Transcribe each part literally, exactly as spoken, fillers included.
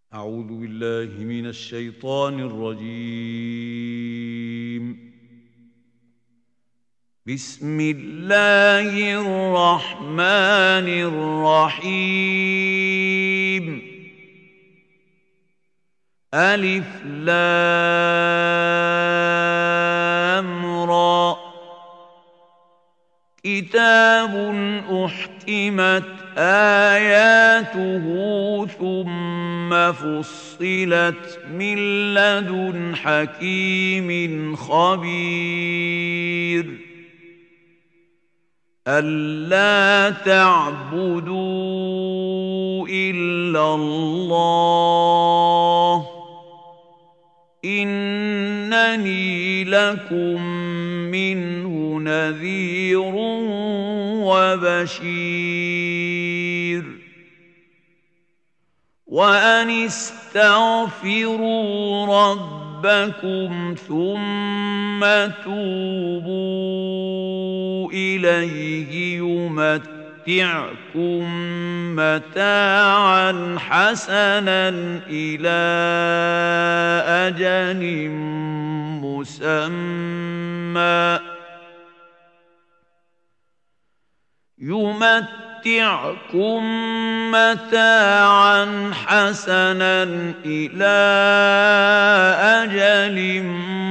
أعوذ بالله من الشيطان الرجيم. بسم الله الرحمن الرحيم. ألف لام را. كتاب أحكمت آياته ثم فصلت من لدن حكيم خبير. ألا تعبدوا إلا الله إنني لكم منه نذير وبشير. وأن استغفروا ربكم ثم توبوا إليه يمتعكم متاعا حسنا إلى أجل مسمى يمتعكم متاعا حسنا إلى أجل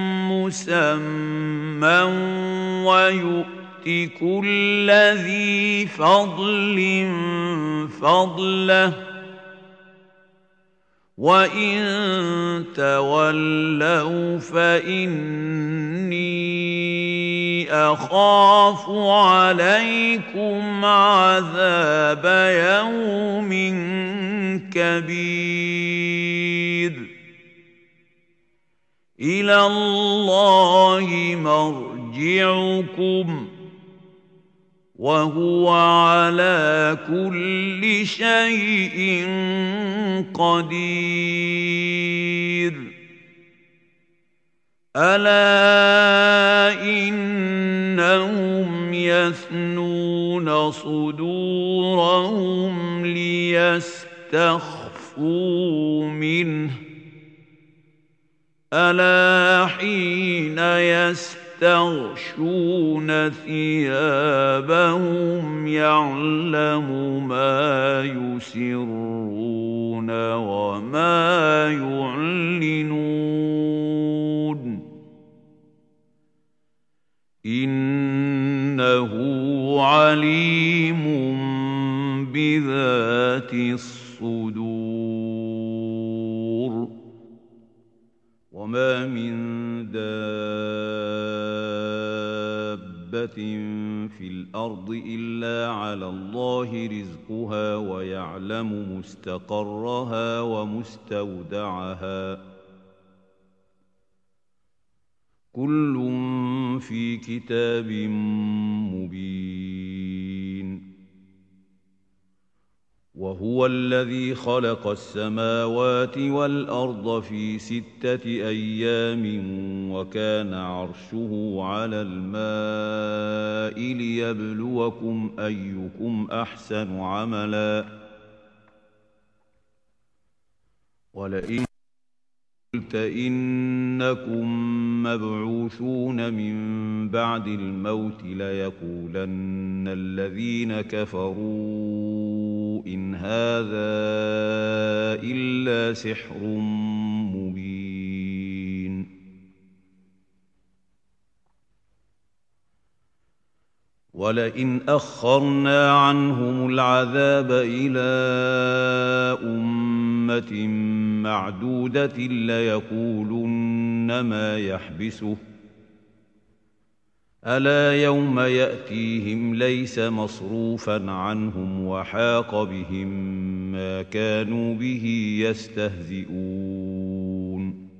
مسمى ويؤت كل ذي فضل فضله. وإن تولوا فإني أخاف عليكم عذاب يوم كبير. إلى الله مرجعكم وهو على كل شيء قدير. ألا إنهم يثنون صدورهم ليستخفوا منه. ألا حين يستغشون ثيابهم يعلم ما يسرون وما يعلنون إنه عليم بذات الصدور. وما من دابة في الأرض إلا على الله رزقها ويعلم مستقرها ومستودعها كل في كتاب مبين. وهو الذي خلق السماوات والأرض في ستة أيام وكان عرشه على الماء ليبلوكم أيكم أحسن عملا. ولئن قلت إنكم مبعوثون من بعد الموت ليقولن الذين كفروا إن هذا إلا سحر مبين. ولئن أخرنا عنهم العذاب إلى أمة معدودة ليقولن ما يحبسه ألا يوم يأتيهم ليس مصروفا عنهم وحاق بهم ما كانوا به يستهزئون.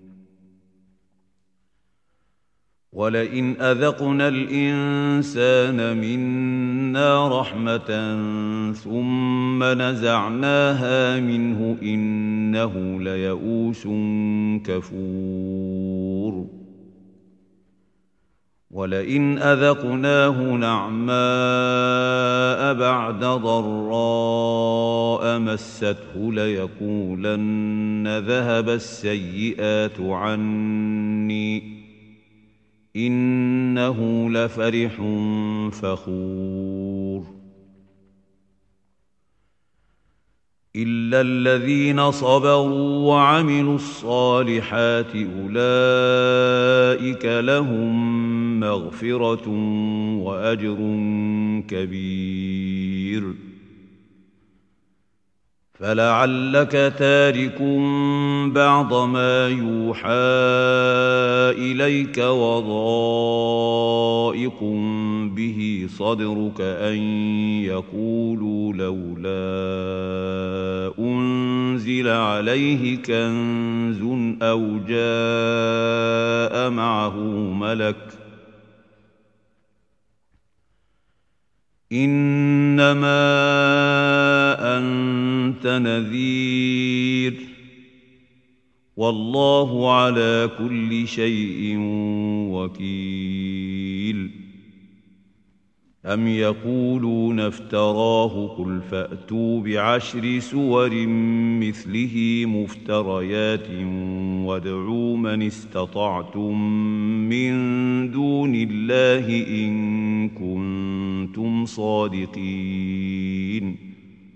ولئن أذقنا الإنسان منا رحمة ثم نزعناها منه إنه ليئوس كفور. ولئن أذقناه نعماء بعد ضراء مسته ليقولن ذهب السيئات عني إنه لفرح فخور إلا الذين صبروا وعملوا الصالحات أولئك لهم مغفرة وأجر كبير فلعلك تارك بعض ما يوحى إليك وضائق به صدرك أن يقولوا لولا أنزل عليه كنز أو جاء معه ملك إنما أنت نذير والله على كل شيء وكيل أم يقولون افتراه قل فأتوا بعشر سور مثله مفتريات وادعوا من استطعتم من دون الله إن كنتم صادقين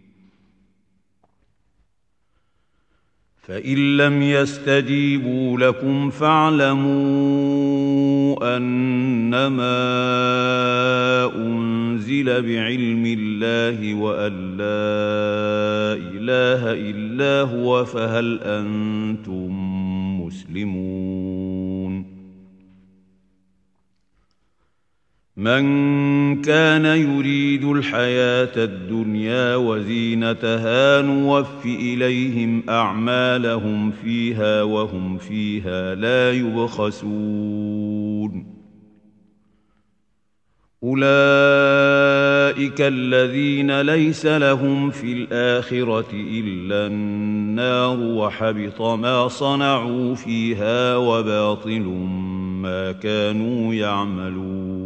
فإن لم يستجيبوا لكم فاعلموا أنما أنزل بعلم الله وأن لا إله إلا هو فهل أنتم مسلمون من كان يريد الحياة الدنيا وزينتها نوف إليهم أعمالهم فيها وهم فيها لا يبخسون أولئك الذين ليس لهم في الآخرة إلا النار وحبط ما صنعوا فيها وباطل ما كانوا يعملون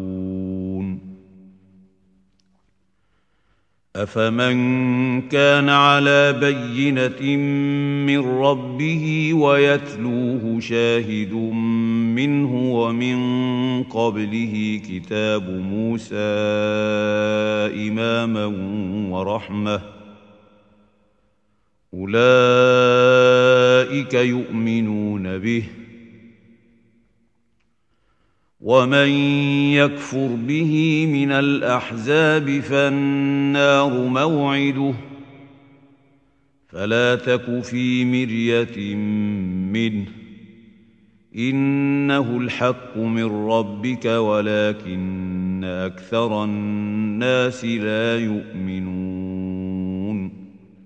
أفمن كان على بينة من ربه ويتلوه شاهد منه ومن قبله كتاب موسى إماما ورحمة أولئك يؤمنون به ومن يكفر به من الأحزاب فالنار موعده فلا تك في مرية منه إنه الحق من ربك ولكن أكثر الناس لا يؤمنون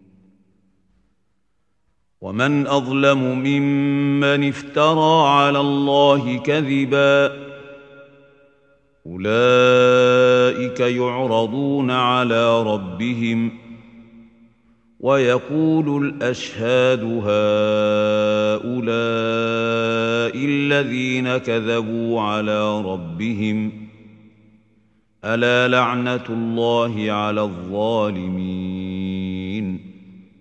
ومن أظلم ممن افترى على الله كذبا أولئك يعرضون على ربهم ويقول الأشهاد هؤلاء الذين كذبوا على ربهم ألا لعنة الله على الظالمين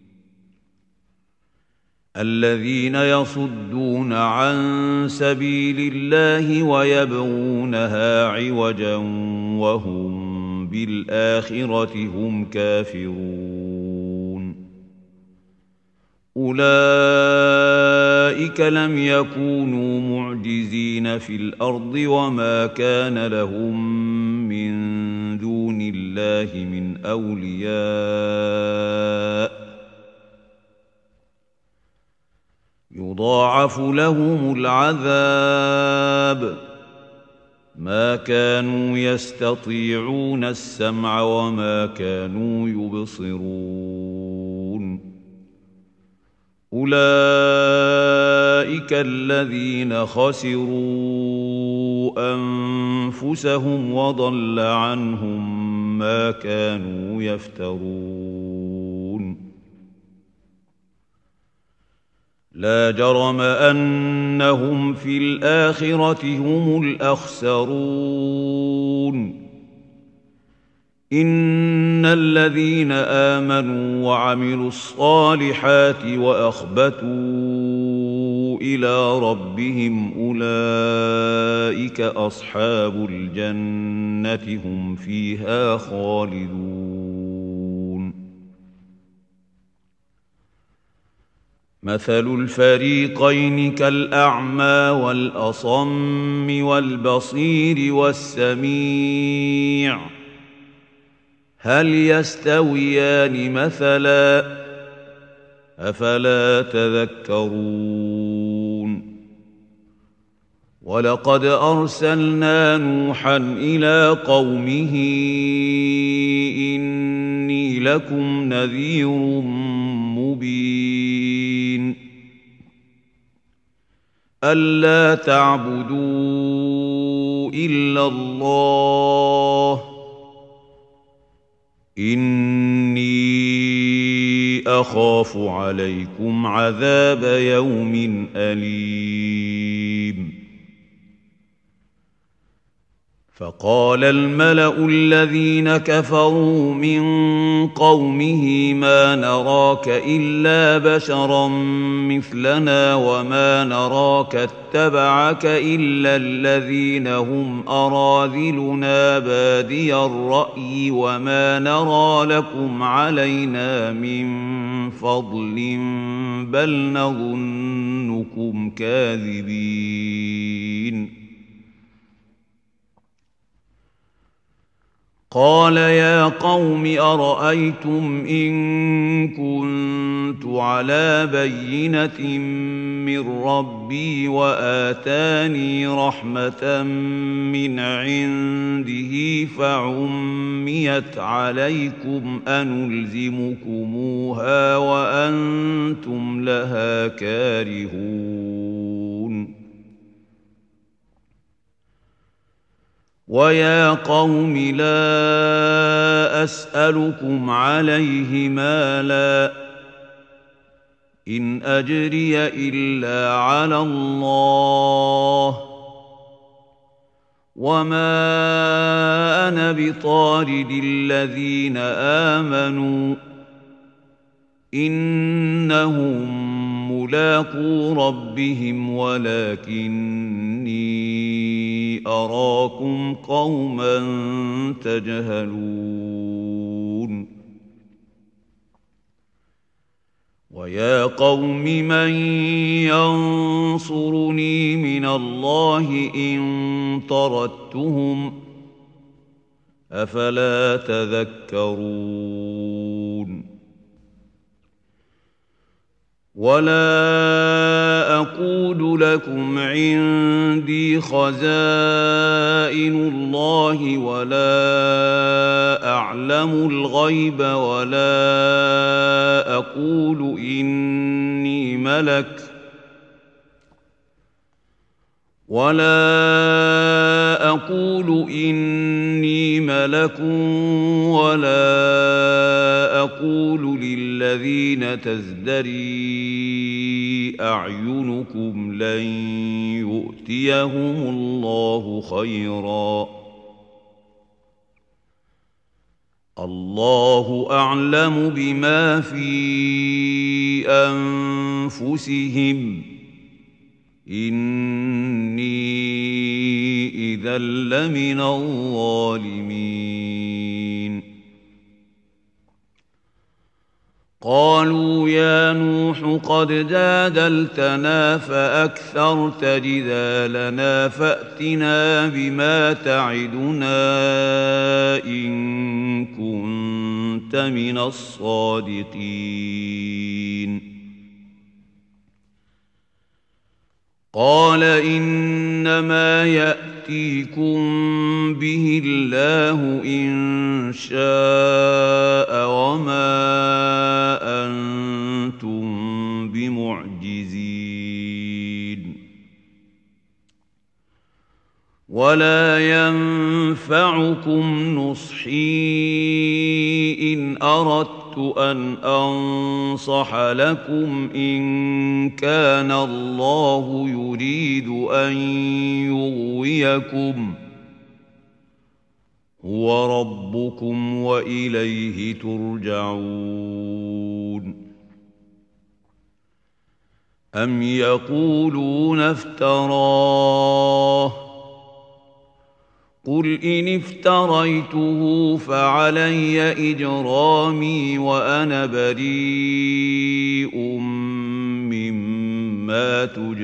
الذين يصدون عن سبيل الله ويبغونها عوجا وهم بالآخرة هم كافرون أولئك لم يكونوا معجزين في الأرض وما كان لهم من دون الله من أولياء يضاعف لهم العذاب ما كانوا يستطيعون السمع وما كانوا يبصرون أولئك الذين خسروا أنفسهم وضل عنهم ما كانوا يفترون لا جرم أنهم في الآخرة هم الأخسرون إن الذين آمنوا وعملوا الصالحات وأخبتوا إلى ربهم أولئك أصحاب الجنة هم فيها خالدون مثل الفريقين كالأعمى والأصم والبصير والسميع هل يستويان مثلا أفلا تذكرون ولقد أرسلنا نوحا إلى قومه إني لكم نذير مبين ألا تعبدوا إلا الله إني أخاف عليكم عذاب يوم أليم فقال الملأ الذين كفروا من قومه ما نراك إلا بشرا مثلنا وما نراك اتبعك إلا الذين هم أراذلنا بادي الرأي وما نرى لكم علينا من فضل بل نظنكم كاذبين قال يا قوم أرأيتم إن كنت على بينة من ربي وآتاني رحمة من عنده فعميت عليكم أنلزمكموها وأنتم لها كارهون ويا قوم لا أسألكم عليه مالا إن أجري إلا على الله وما أنا بطارد الذين آمنوا إنهم ملاقو ربهم ولكني أراكم قوما تجهلون ويا قوم من ينصرني من الله إن طردتهم أفلا تذكرون ولا أقول لكم عندي خزائن الله ولا أعلم الغيب ولا أقول إني ملك ولا أقول إني ملك ولا أقول للذين تزدري أعينكم لن يؤتيهم الله خيرا الله أعلم بما في أنفسهم إني إذا لمن الظالمين قالوا يا نوح قد جادلتنا فأكثرت جدالنا فأتنا بما تعدنا إن كنت من الصادقين قال إنما يأتيكم به الله إن شاء وما أنتم بمعجزين ولا ينفعكم نصحي إن أردت أن أنصح لكم إن كان الله يريد أن يغويكم هو ربكم وإليه ترجعون أم يقولون افتراه قل إن افتريته فعلي إجرامي وأنا بريء مما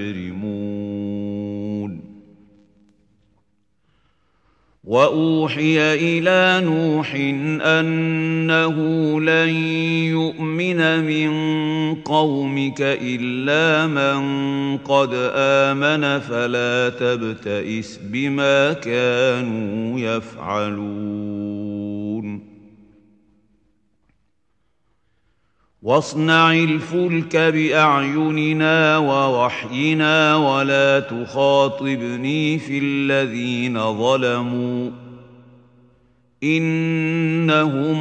تجرمون وأوحي إلى نوح أنه لن يؤمن من قومك إلا من قد آمن فلا تبتئس بما كانوا يفعلون واصنع الفلك بأعيننا ووحينا ولا تخاطبني في الذين ظلموا إنهم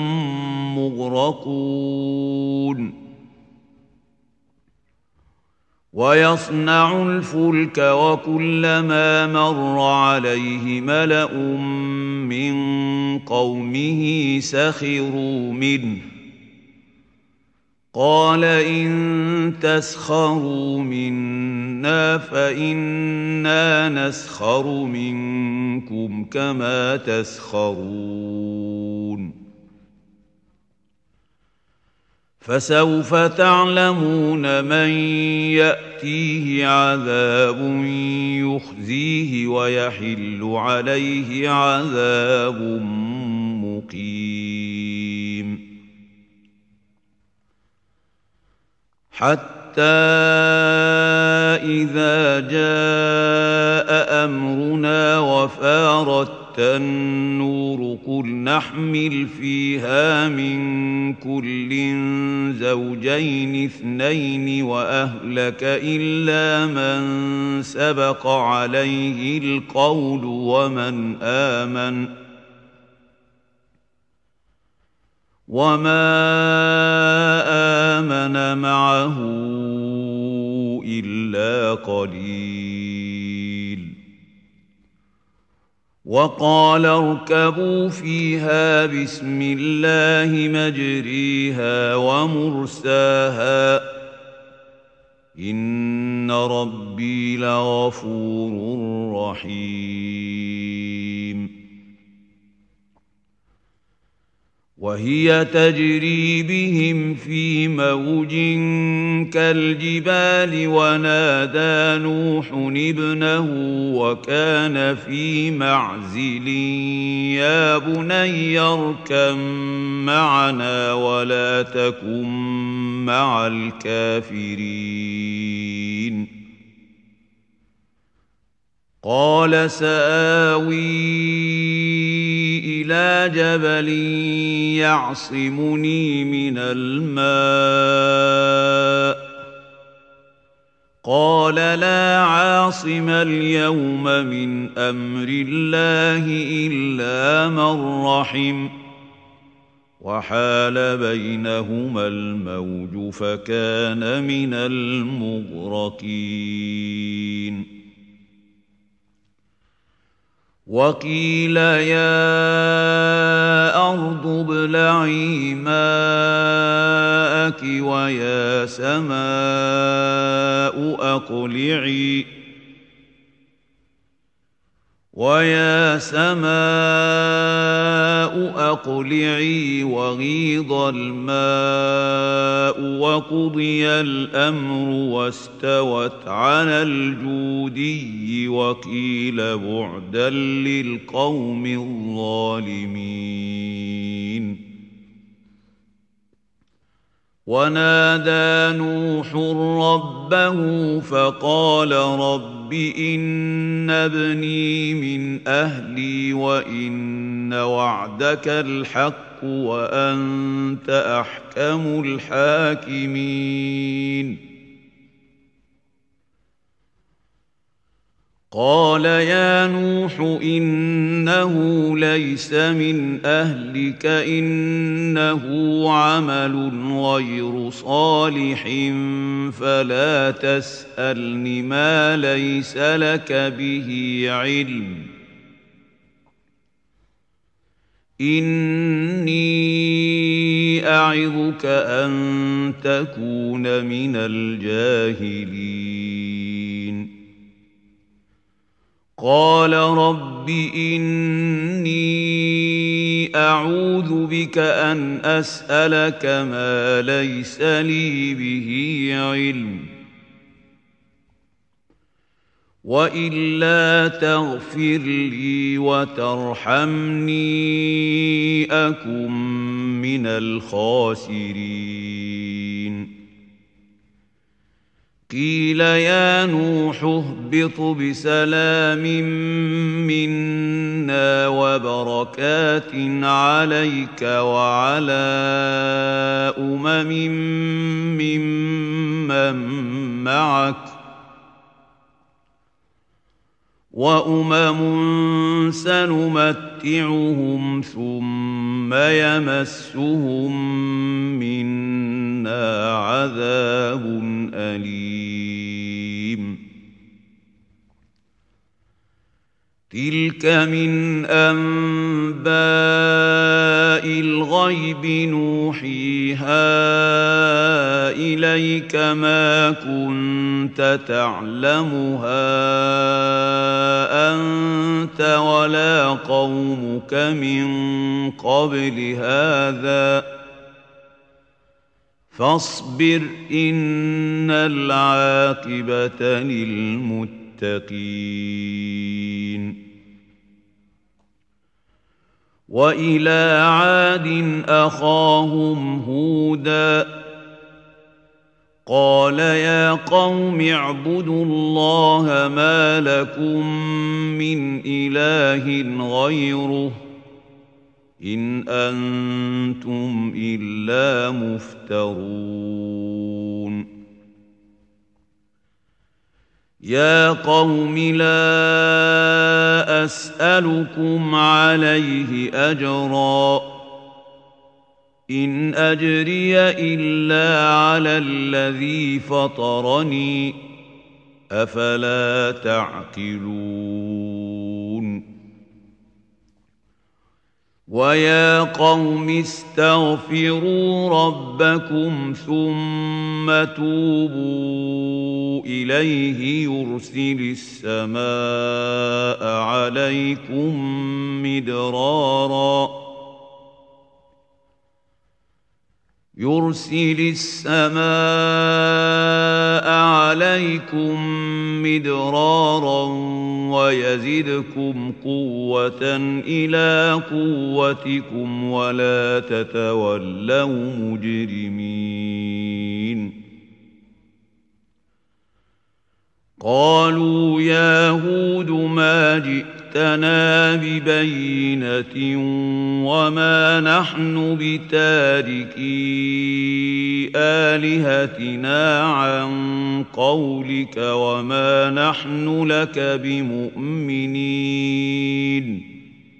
مغرقون ويصنع الفلك وكلما مر عليه ملأ من قومه سخروا منه قال إن تسخروا منا فإنا نسخر منكم كما تسخرون فسوف تعلمون من يأتيه عذاب يخزيه ويحل عليه عذاب مقيم حتى إذا جاء أمرنا وفارت النور قل نحمل فيها من كل زوجين اثنين وأهلك إلا من سبق عليه القول ومن آمن وما آمن معه إلا قليل وقال اركبوا فيها بسم الله مجريها ومرساها إن ربي لغفور رحيم وهي تجري بهم في موج كالجبال ونادى نوح ابنه وكان في معزل يا بني اركب معنا ولا تكن مع الكافرين قال سآوي إلى جبل يعصمني من الماء قال لا عاصم اليوم من أمر الله إلا من رحم وحال بينهما الموج فكان من المغرقين وقيل يا أرض ابلعي ماءك ويا سماء أقلعي ويا سماء أقلعي وغيض الماء وقضي الأمر واستوت على الجودي وقيل بعدا للقوم الظالمين ونادى نوح ربه فقال رب إن ابني من أهلي وإن وعدك الحق وأنت أحكم الحاكمين قال يا نوح إنه ليس من أهلك إنه عمل غير صالح فلا تسألني ما ليس لك به علم إني أعظك أن تكون من الجاهلين قال رب إني أعوذ بك أن أسألك ما ليس لي به علم وإلا تغفر لي وترحمني أكن من الخاسرين قيل يا نوح اهبط بسلام منا وبركات عليك وعلى أمم ممن معك وأمم سنمتعهم ثم يمسهم منا عذاب أليم تلك من أنباء الغيب نوحيها إليك ما كنت تعلمها أنت ولا قومك من قبل هذا فاصبر إن العاقبة للمتقين وإلى عاد أخاهم هودا قال يا قوم اعبدوا الله ما لكم من إله غيره إن أنتم إلا مفترون يا قوم لا أسألكم عليه أجرا إن أجري إلا على الذي فطرني أفلا تعقلون ويا قوم استغفروا ربكم ثم توبوا إليه يرسل السماء عليكم مدرارا يرسل السماء عليكم مدرارا ويزدكم قوة إلى قوتكم ولا تتولوا مجرمين قالوا يا هود ما جئتنا ببينة وما نحن بتاركي آلهتنا عن قولك وما نحن لك بمؤمنين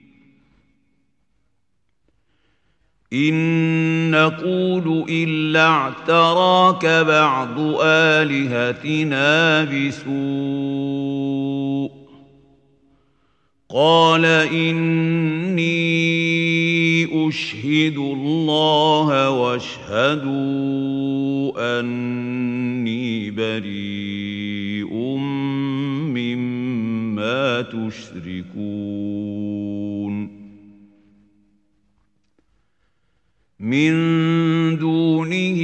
إن نقول إلا اعتراك بعض آلهتنا بسوء قال إني أشهد الله واشهدوا أني بريء مما تشركون من دونه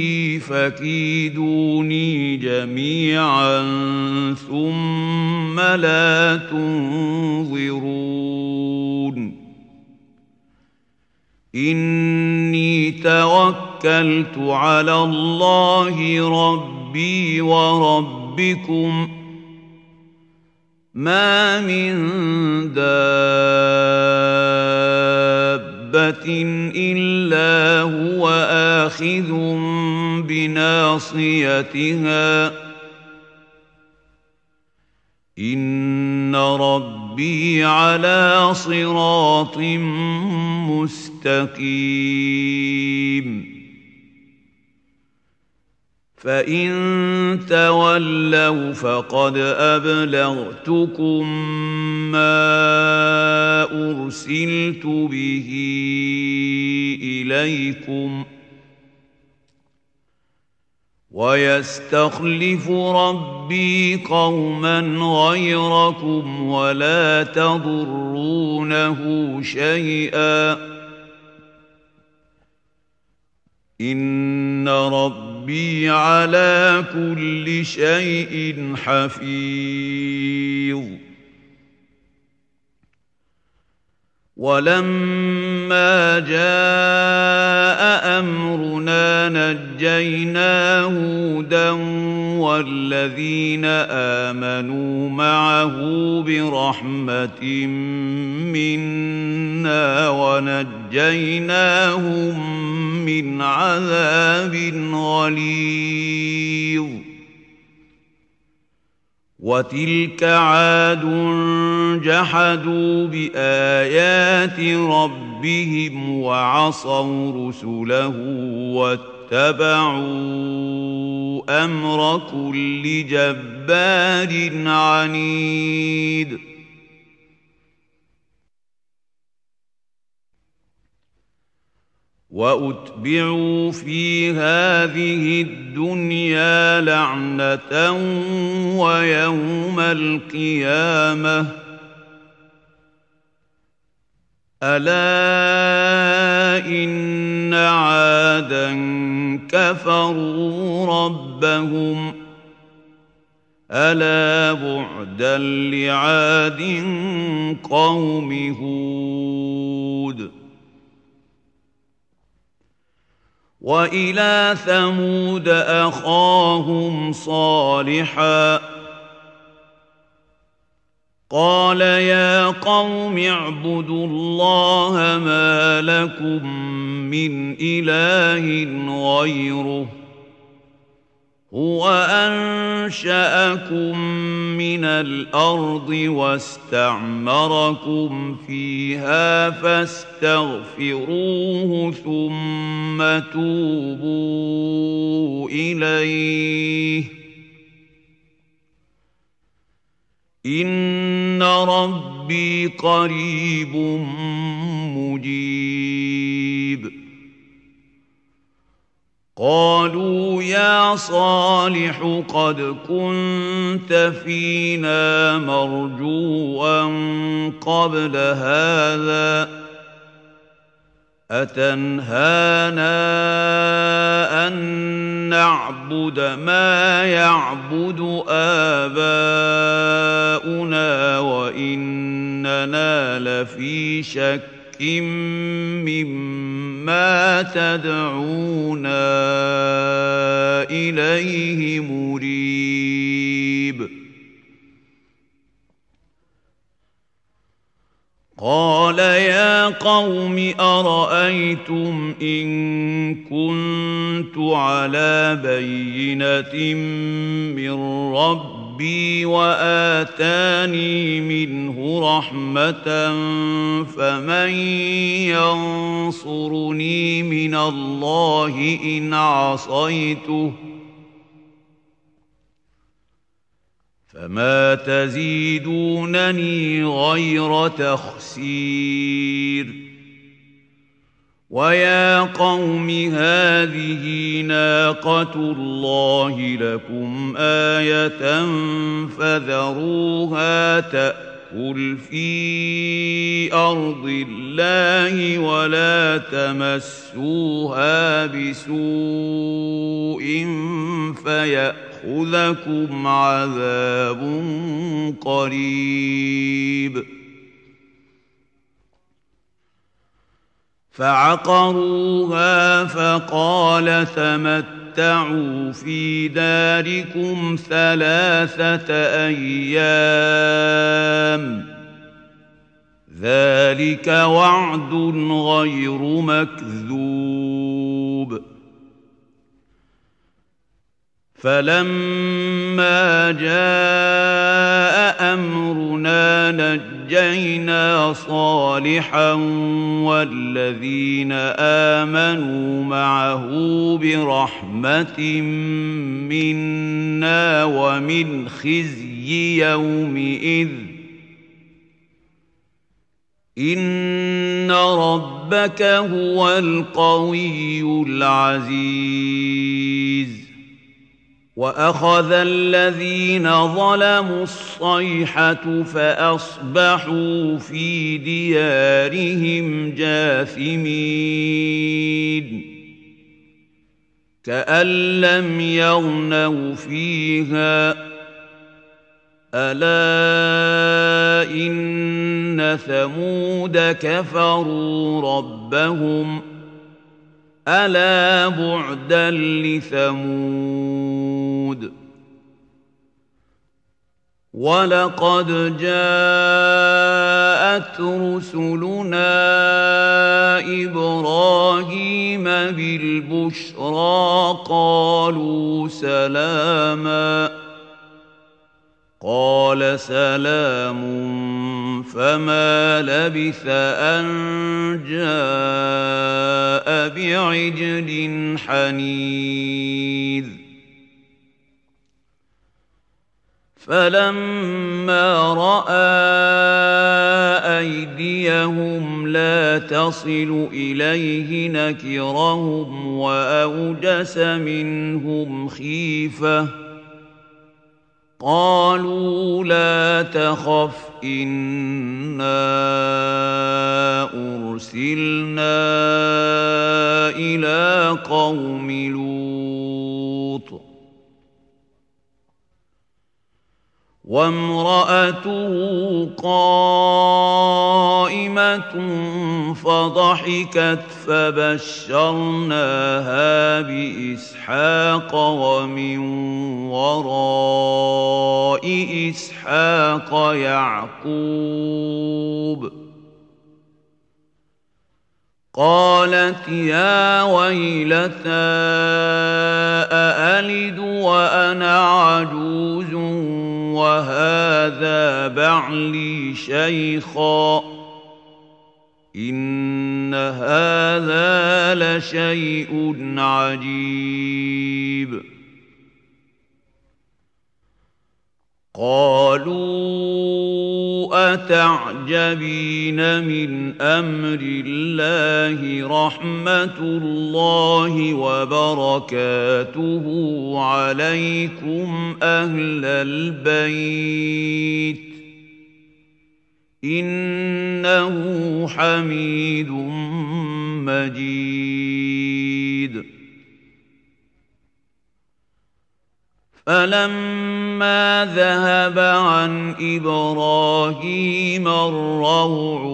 فكيدوني جميعا ثم لا تنظرون إني توكلت على الله ربي وربكم ما من دابة إلا هو آخذ بناصيتها إن ربي على صراط مستقيم فإن تولوا فقد أبلغتكم ما أرسلت به إليكم ويستخلف ربي قوما غيركم ولا تضرونه شيئا إن ربي على كل شيء حفيظ ولما جاء أمرنا نجينا هودا والذين آمنوا معه برحمة منا ونجيناهم من عذاب غليظ وتلك عاد جحدوا بآيات ربهم وعصوا رسله واتبعوا أمر كل جبار عنيد وأتبعوا في هذه الدنيا لعنة ويوم القيامة ألا إن عادا كفروا ربهم ألا بعدا لعاد قوم هود وإلى ثمود أخاهم صالحا قال يا قوم اعبدوا الله ما لكم من إله غيره هو أنشأكم من الأرض واستعمركم فيها فاستغفروه ثم توبوا إليه إن ربي قريب مجيب قالوا يا صالح قد كنت فينا مرجوا قبل هذا أتنهانا أن نعبد ما يعبد آباؤنا وإننا لفي شك مما تدعونا إليه مريب قال يا قوم أرأيتم إن كنت على بينة من ربي وآتاني منه رحمة فمن ينصرني من الله إن عصيته فما تزيدونني غير تخسير ويا قوم هذه ناقة الله لكم آية فذروها تأكل في أرض الله ولا تمسوها بسوء فيأخذكم عذاب قريب فعقروها فقال تمتعوا في داركم ثلاثة أيام ذلك وعد غير مكذوب فلما جاء أمرنا نجينا نجينا صالحا والذين آمنوا معه برحمة منا ومن خزي يومئذ إن ربك هو القوي العزيز وأخذ الذين ظلموا الصيحة فأصبحوا في ديارهم جاثمين كأن لم يغنوا فيها ألا إن ثمود كفروا ربهم ألا بعدا لثمود ولقد جاءت رسلنا إبراهيم بالبشرى قالوا سلاما قال سلام فما لبث أن جاء بعجل حنيذ فلما رأى أيديهم لا تصل إليه نكرهم وأوجس منهم خيفة قالوا لا تخف إنا أرسلنا إلى قوم لوط وامرأته قائمة فضحكت فبشرناها بإسحاق ومن وراء إسحاق يعقوب قالت يا ويلتى أألد وأنا عجوز وهذا بعلي شيخا إن هذا لشيء عجيب قالوا أتعجبين من أمر الله رحمة الله وبركاته عليكم أهل البيت إنه حميد مجيد فلما ذهب عن إبراهيم الروع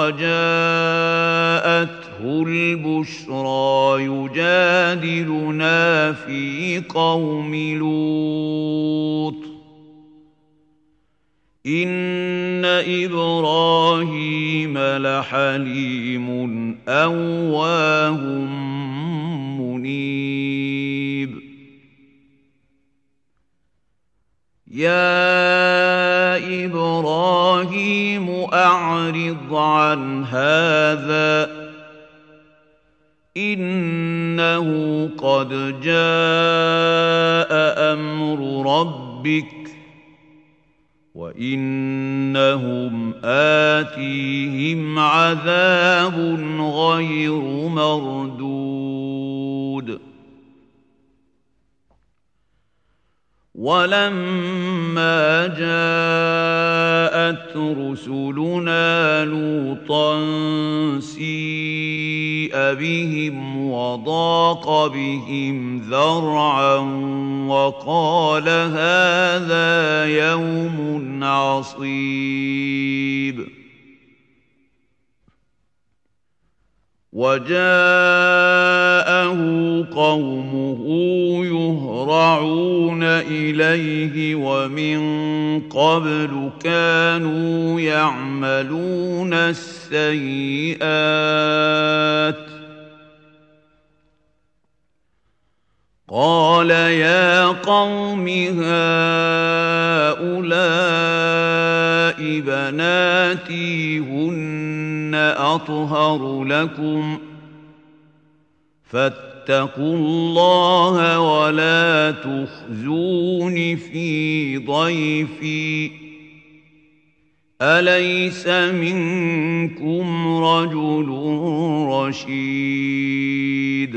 وجاءته البشرى يجادلنا في قوم لوط إن إبراهيم لحليم أواه منيب يا إبراهيم أعرض عن هذا إنه قد جاء أمر ربك وإنهم آتيهم عذاب غير مردود ولما جاءت رسلنا لوطا سيء بهم وضاق بهم ذرعا وقال هذا يوم عصيب وجاءه قومه يهرعون إليه ومن قبل كانوا يعملون السيئات قال يا قوم هؤلاء بناتي وأنا أطهر لكم فاتقوا الله ولا تخزون في ضيفي أليس منكم رجل رشيد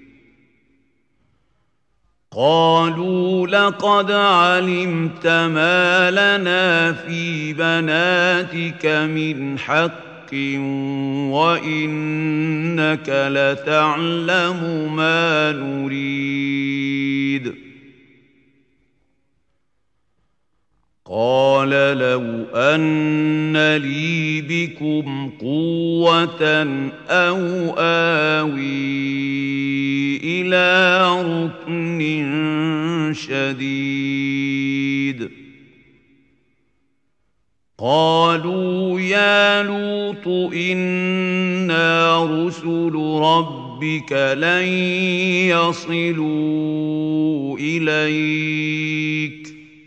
قالوا لقد علمت ما لنا في بناتك من حق وإنك لتعلم ما نريد قال لو أن لي بكم قوة أو آوي إلى ركن شديد قالوا يا لوط إنا رسل ربك لن يصلوا إليك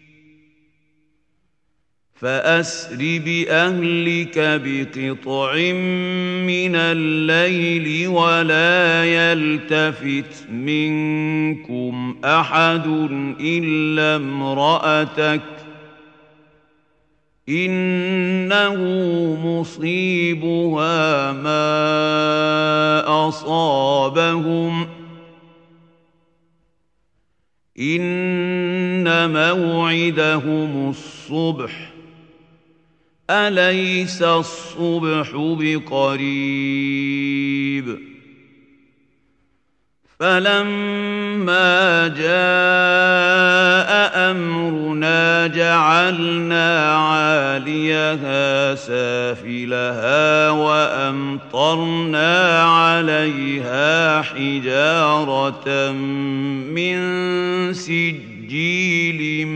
فأسر بأهلك بقطع من الليل ولا يلتفت منكم أحد إلا امرأتك إنه مصيبها ما أصابهم إن موعدهم الصبح أليس الصبح بقريب فلما جاء أمرنا جعلنا عاليها سافلها وأمطرنا عليها حجارة من سجيل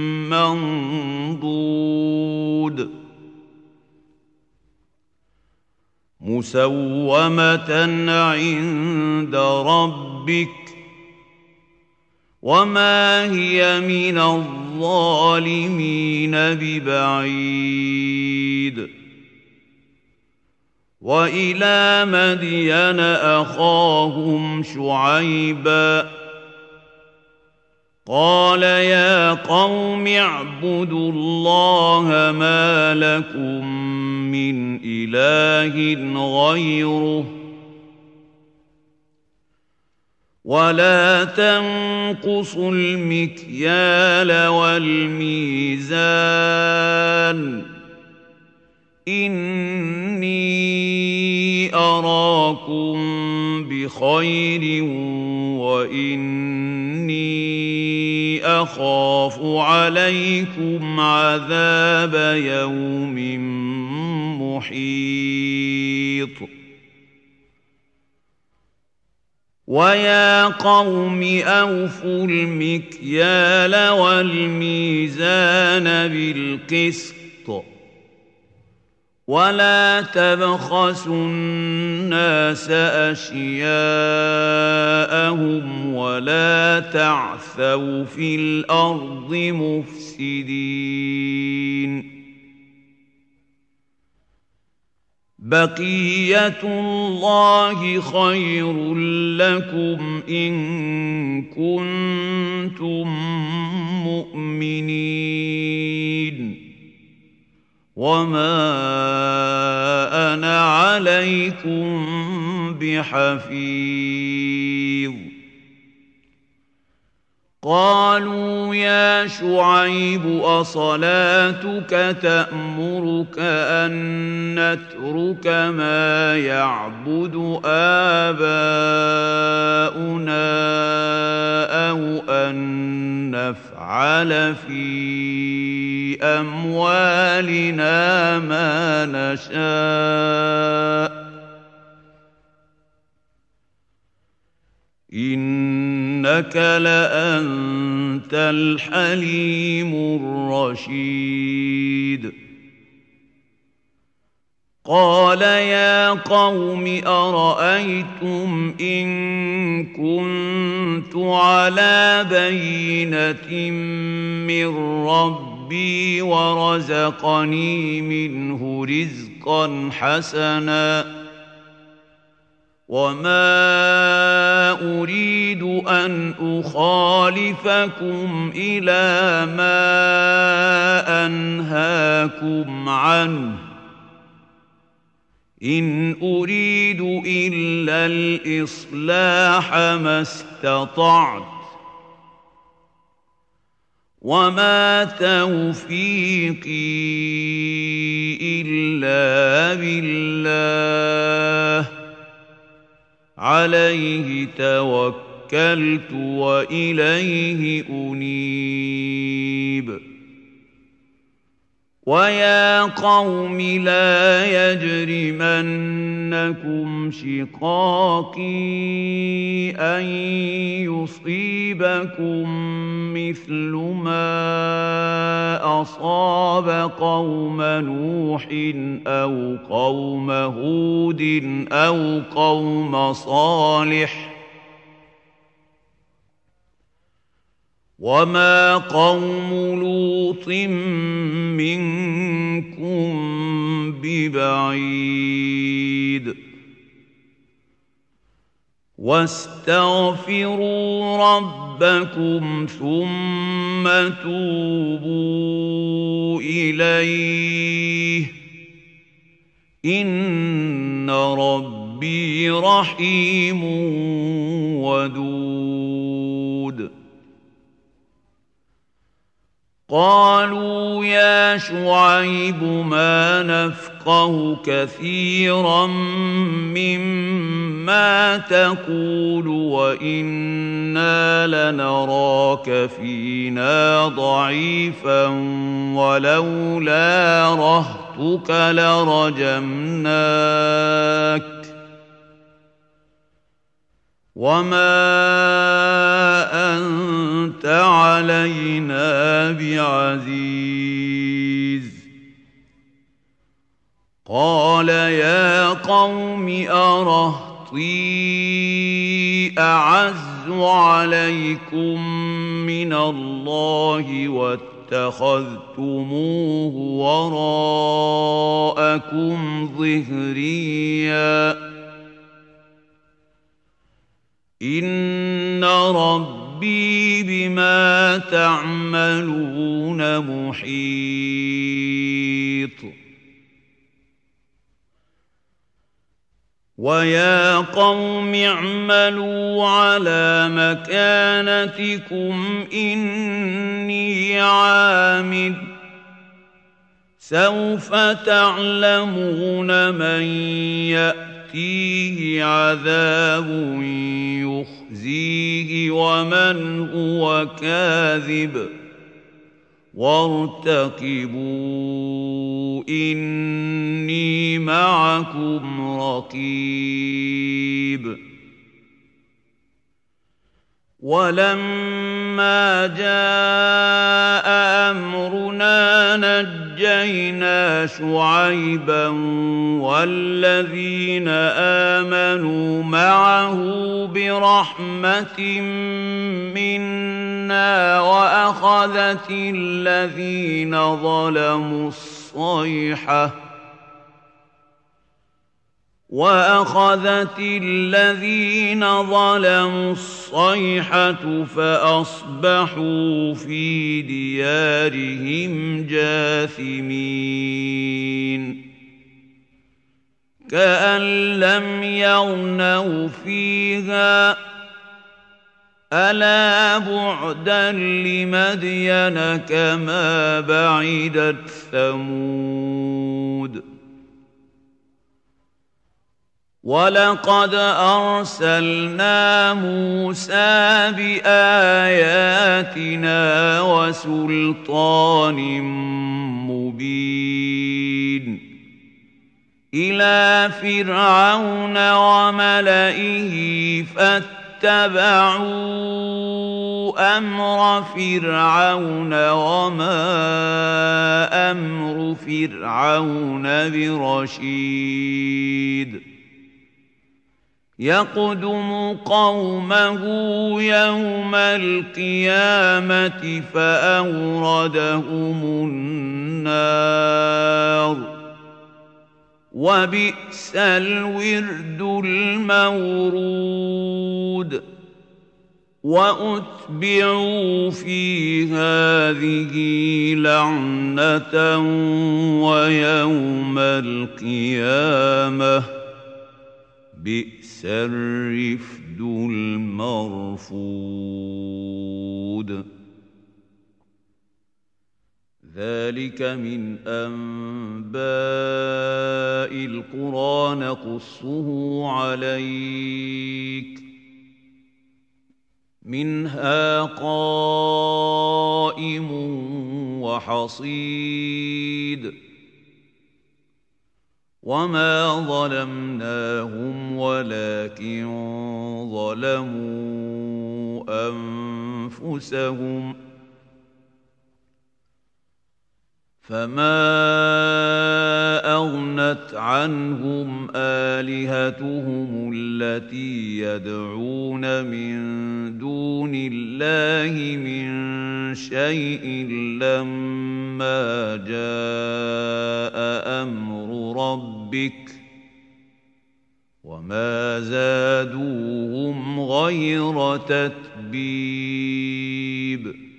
منضود مسومة عند ربك وما هي من الظالمين ببعيد وإلى مدين أخاهم شعيبا قال يا قوم اعبدوا الله ما لكم من إله غيره ولا تنقصوا المكيال والميزان إني أراكم بخير وإني أخاف عليكم عذاب يوم محيط ويا قوم أوفوا المكيال والميزان بالقسط ولا تبخسوا الناس أشياءهم ولا تعثوا في الأرض مفسدين بقية الله خير لكم إن كنتم مؤمنين وما أنا عليكم بحفيظ قالوا يا شعيب أصلاتك تأمرك أن نترك ما يعبد آباؤنا أو أن نفعل في أموالنا ما نشاء إنك لأنت الحليم الرشيد قال يا قوم أرأيتم إن كنت على بينة من ربي ورزقني منه رزقا حسنا وما أريد أن أخالفكم إلى ما أنهاكم عنه إن أريد إلا الإصلاح ما استطعت وما توفيقي إلا بالله عليه توكلت وإليه أنيب ويا قوم لا يجرمنكم شقاقي أن يصيبكم مثل ما أصاب قوم نوح أو قوم هود أو قوم صالح وما قوم لوط منكم ببعيد واستغفروا ربكم ثم توبوا إليه إن ربي رحيم ودود قالوا يا شعيب ما نفقه كثيرا مما تقول وإنا لنراك فينا ضعيفا ولولا رهطك لرجمناك وما أنت علينا بعزيز قال يا قوم أرهطي أعز عليكم من الله واتخذتموه وراءكم ظهريا إن ربي بما تعملون محيط ويا قوم اعملوا على مكانتكم إني عامل سوف تعلمون من يأتيه عذاب يخزيه ومن هو كاذب وارتقبوا إني معكم رقيب ولما جاء أمرنا نجينا شعيبا والذين آمنوا معه برحمة منا وأخذت الذين ظلموا الصيحة وأخذت الذين ظلموا الصيحة فأصبحوا في ديارهم جاثمين كأن لم يغنوا فيها ألا بعدا لمدين كما بعدت ثمود ولقد أرسلنا موسى بآياتنا وسلطان مبين إلى فرعون وملئه فاتبعوا اتبعوا أمر فرعون وما أمر فرعون برشيد يقدم قومه يوم القيامة فأوردهم النار وبئس الورد المورود وأتبعوا في هذه لعنة ويوم القيامة بئس الرفد المرفود ذلك من أنباء القرى نقصه عليك منها قائم وحصيد وما ظلمناهم ولكن ظلموا أنفسهم فما أغنت عنهم آلهتهم التي يدعون من دون الله من شيء لما جاء أمر ربك وما زادوهم غير تتبيب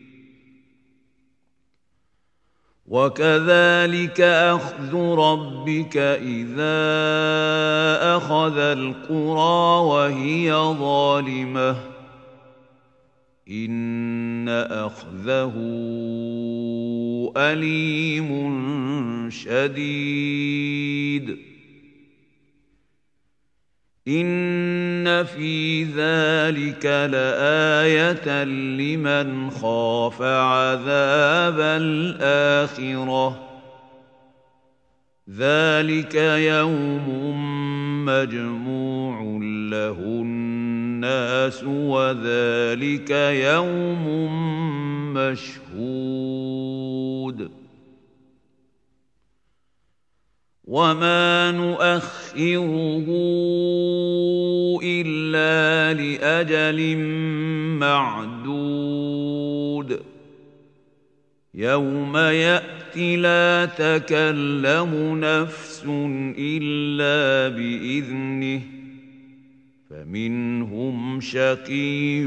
وكذلك أخذ ربك إذا أخذ القرى وهي ظالمة إن أخذه أليم شديد إن في ذلك لآية لمن خاف عذاب الآخرة ذلك يوم مجموع له الناس وذلك يوم مشهود وما نؤخره إلا لأجل معدود يوم يأتي لا تكلم نفس إلا بإذنه فمنهم شقي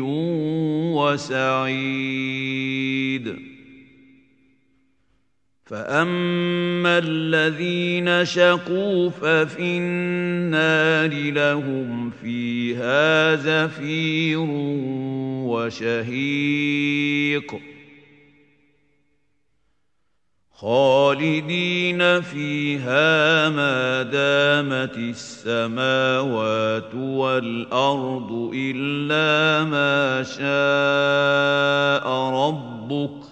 وسعيد فأما الذين شقوا ففي النار لهم فيها زفير وشهيق خالدين فيها ما دامت السماوات والأرض إلا ما شاء ربك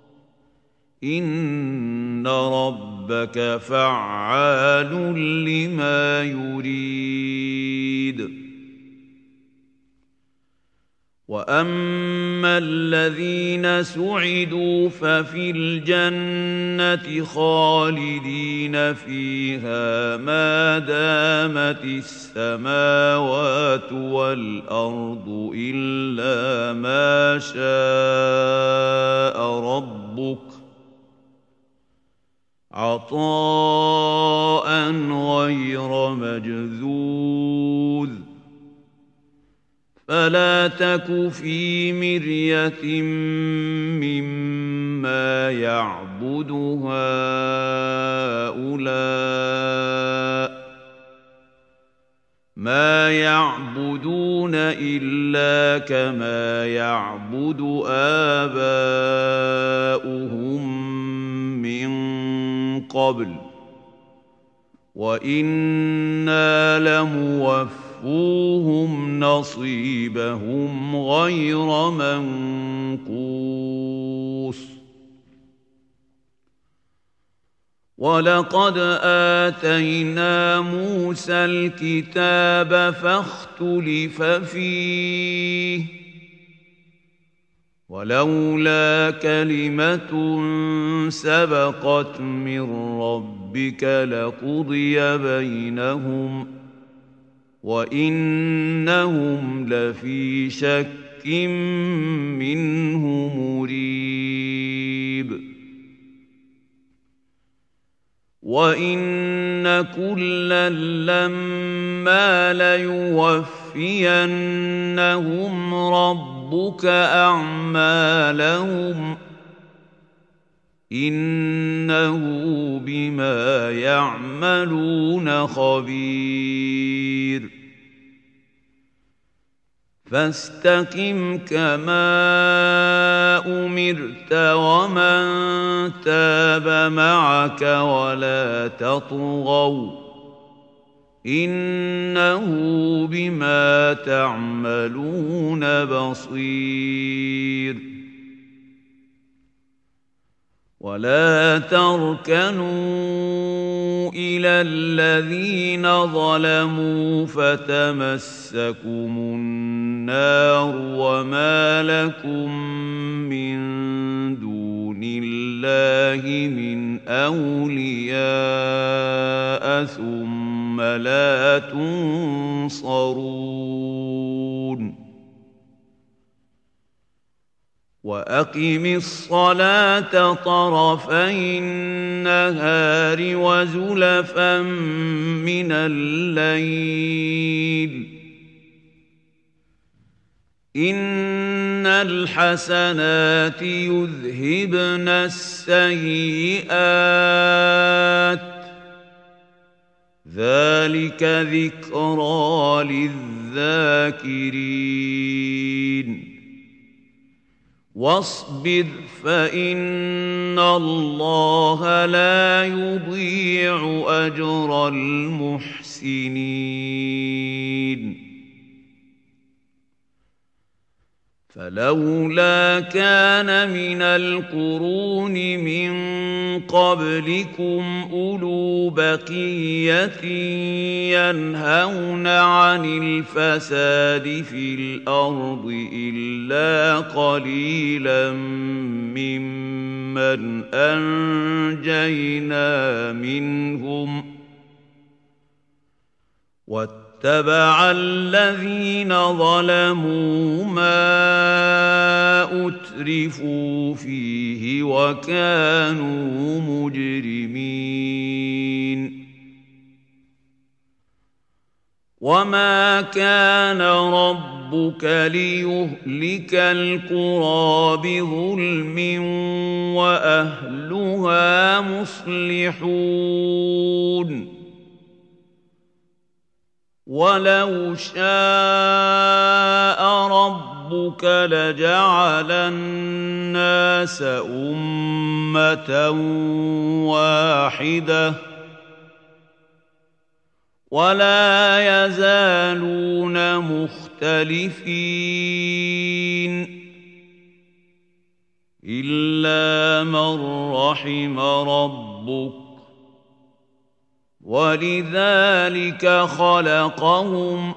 إن ربك فعال لما يريد وأما الذين سعدوا ففي الجنة خالدين فيها ما دامت السماوات والأرض إلا ما شاء ربك عطاء غير مجذوذ فلا تك في مرية مما يعبد هؤلاء ما يعبدون إلا كما يعبد آباؤهم من قبل وإنا لموفوهم نصيبهم غير منقوص وَلَقَدْ آتَيْنَا مُوسَى الْكِتَابَ فَاخْتُلِفَ فِيهِ وَلَوْلَا كَلِمَةٌ سَبَقَتْ مِنْ رَبِّكَ لَقُضِيَ بَيْنَهُمْ وَإِنَّهُمْ لَفِي شَكٍّ مِّنْهُ مُرِيبٍ وَإِنَّ كُلًّا لَّمَّا لَيُوَفِّيَنَّهُمْ رَبُّكَ أَعْمَالَهُمْ إِنَّهُ بِمَا يَعْمَلُونَ خَبِيرٌ فَاسْتَقِمْ كَمَا أُمِرْتَ وَمَن تَابَ مَعَكَ وَلَا تَطْغَوْا إِنَّهُ بِمَا تَعْمَلُونَ بَصِيرٌ وَلَا تَرْكَنُوا إِلَى الَّذِينَ ظَلَمُوا فَتَمَسَّكُمُ النَّارُ وَمَا لَكُم مِّن دُونِ اللَّهِ مِنْ أَوْلِيَاءَ ثُمَّ لَا تُنصَرُونَ وَأَقِمِ الصَّلَاةَ طَرَفَيِ النَّهَارِ وَزُلَفًا مِّنَ اللَّيْلِ إِنَّ الْحَسَنَاتِ يُذْهِبْنَ السَّيِّئَاتِ ذَلِكَ ذِكْرَىٰ لِلذَّاكِرِينَ وَاصْبِرْ فَإِنَّ اللَّهَ لَا يُضِيعُ أَجْرَ الْمُحْسِنِينَ فَلَوْلَا كَانَ مِنَ الْقُرُونِ مِن قَبْلِكُمْ أُولُو بَقِيَّةٍ يَنْهَوْنَ عَنِ الْفَسَادِ فِي الْأَرْضِ إِلَّا قَلِيلًا مِّمَّنْ أَنجَيْنَا مِنْهُمْ وَاتَّبَعَ الَّذِينَ ظَلَمُوا مَا أُتْرِفُوا فِيهِ وَكَانُوا مُجْرِمِينَ وَمَا كَانَ رَبُّكَ لِيُهْلِكَ الْقُرَىٰ بِظُلْمٍ وَأَهْلُهَا مُصْلِحُونَ وَلَوْ شَاءَ رَبُّكَ لَجَعَلَ النَّاسَ أُمَّةً وَاحِدَةً وَلَا يَزَالُونَ مُخْتَلِفِينَ إِلَّا مَن رَّحِمَ رَبُّكَ وَلِذَلِكَ خَلَقَهُمْ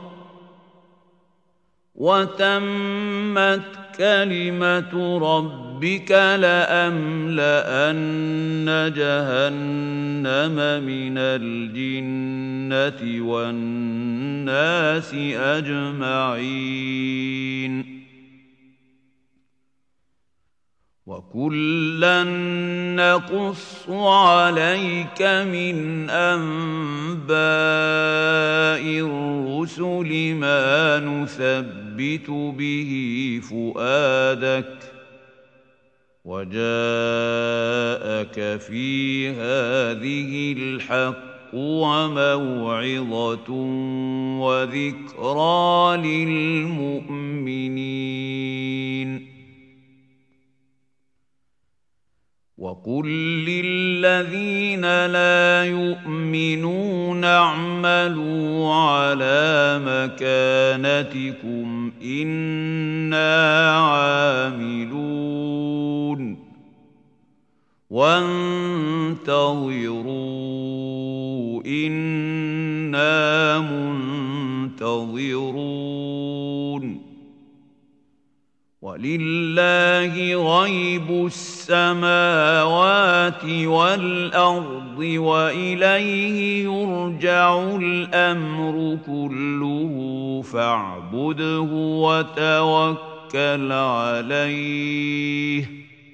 وَتَمَّتْ كَلِمَةُ رَبِّكَ لَأَمْلَأَنَّ جَهَنَّمَ مِنَ الْجِنَّةِ وَالنَّاسِ أَجْمَعِينَ وَكُلًّا نَّقُصُّ عَلَيْكَ مِنْ أَنبَاءِ الرُّسُلِ مَا نُثَبِّتُ بِهِ فُؤَادَكَ وَجَاءَكَ فِي هَٰذِهِ الْحَقُّ وَمَوْعِظَةٌ وَذِكْرَىٰ لِلْمُؤْمِنِينَ وَقُل لِّلَّذِينَ لَا يُؤْمِنُونَ اعْمَلُوا عَلَىٰ مَكَانَتِكُمْ إِنَّا عَامِلُونَ وَانتَظِرُوا فانتظروا إنا منتظرون ولله غيب السماوات والأرض وإليه يرجع الأمر كله فاعبده وتوكل عليه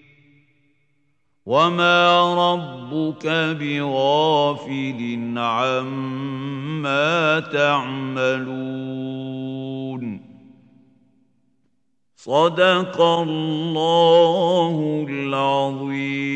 وما ربك بغافل عما تعملون صدق الله العظيم.